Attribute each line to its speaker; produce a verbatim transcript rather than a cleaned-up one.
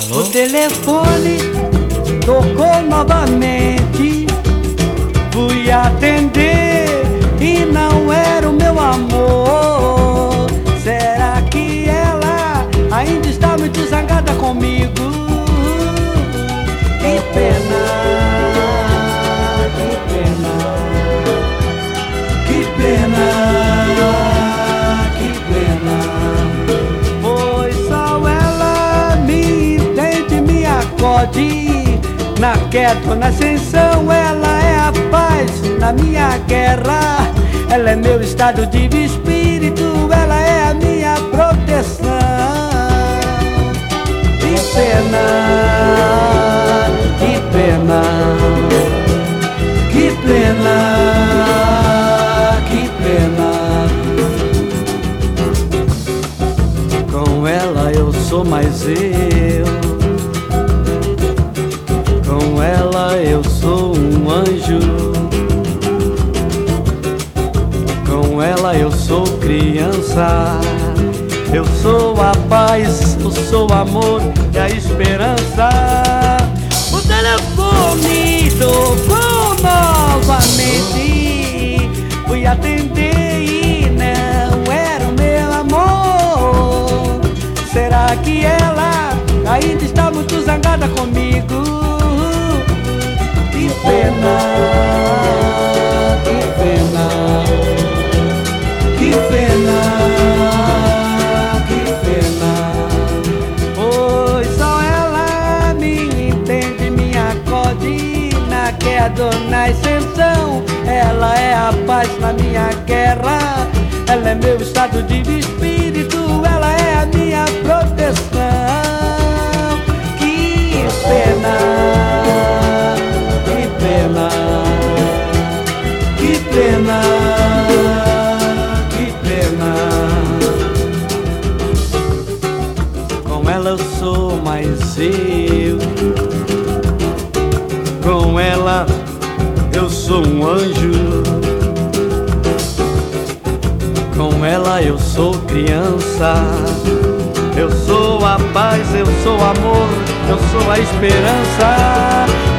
Speaker 1: O telefone tocou novamente. Fui atender e não era o meu amor. Será que ela ainda está muito zangada comigo? Que pena, que pena, que pena, que pena. Pois só ela me entende, me acode. Na queda ou na ascensão, ela é a paz na minha guerra. Ela é meu estado de espírito, ela é a minha proteção. Que pena, que pena, que pena, que pena. Com ela eu sou mais eu. Com ela eu sou um anjo. Com ela eu sou criança. Eu sou a paz, eu sou o amor e a esperança. O telefone tocou novamente. Fui atender e não era o meu amor. Será que ela ainda está muito zangada comigo? Que pena, que pena, que pena, que pena. Pois só ela me entende, me acode na queda ou na ascensão. Ela é a paz na minha guerra. Ela é meu estado de espírito, ela é a minha proteção. Que pena, que pena, que pena, que pena. Com ela eu sou mais eu. Com ela eu sou um anjo. Com ela eu sou criança. Eu sou a paz, eu sou o amor, eu sou a esperança.